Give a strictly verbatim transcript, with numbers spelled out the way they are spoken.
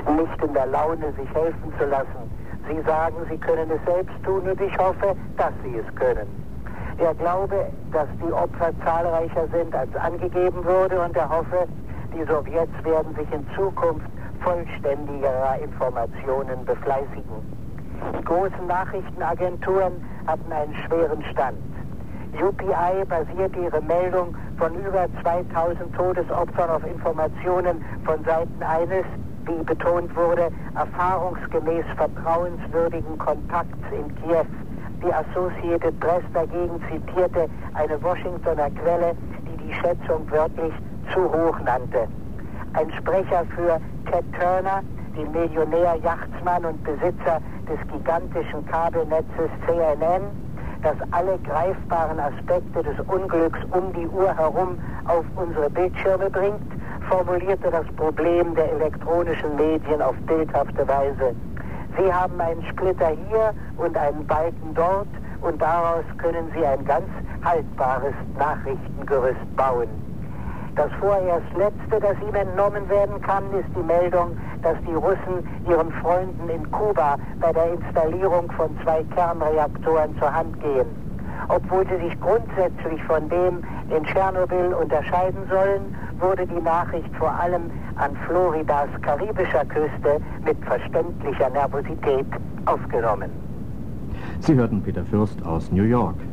nicht in der Laune, sich helfen zu lassen. Sie sagen, sie können es selbst tun und ich hoffe, dass sie es können. Er glaube, dass die Opfer zahlreicher sind, als angegeben wurde und er hoffe, die Sowjets werden sich in Zukunft vollständigerer Informationen befleißigen. Die großen Nachrichtenagenturen hatten einen schweren Stand. U P I basierte ihre Meldung von über zweitausend Todesopfern auf Informationen von Seiten eines, wie betont wurde, erfahrungsgemäß vertrauenswürdigen Kontakts in Kiew. Die Associated Press dagegen zitierte eine Washingtoner Quelle, die die Schätzung wörtlich zu hoch nannte. Ein Sprecher für Ted Turner, den Millionär, Yachtsmann und Besitzer des gigantischen Kabelnetzes C N N, das alle greifbaren Aspekte des Unglücks um die Uhr herum auf unsere Bildschirme bringt, formulierte das Problem der elektronischen Medien auf bildhafte Weise. Sie haben einen Splitter hier und einen Balken dort und daraus können Sie ein ganz haltbares Nachrichtengerüst bauen. Das vorerst letzte, das ihm entnommen werden kann, ist die Meldung, dass die Russen ihren Freunden in Kuba bei der Installierung von zwei Kernreaktoren zur Hand gehen. Obwohl sie sich grundsätzlich von dem in Tschernobyl unterscheiden sollen, wurde die Nachricht vor allem an Floridas karibischer Küste mit verständlicher Nervosität aufgenommen. Sie hörten Peter Fürst aus New York.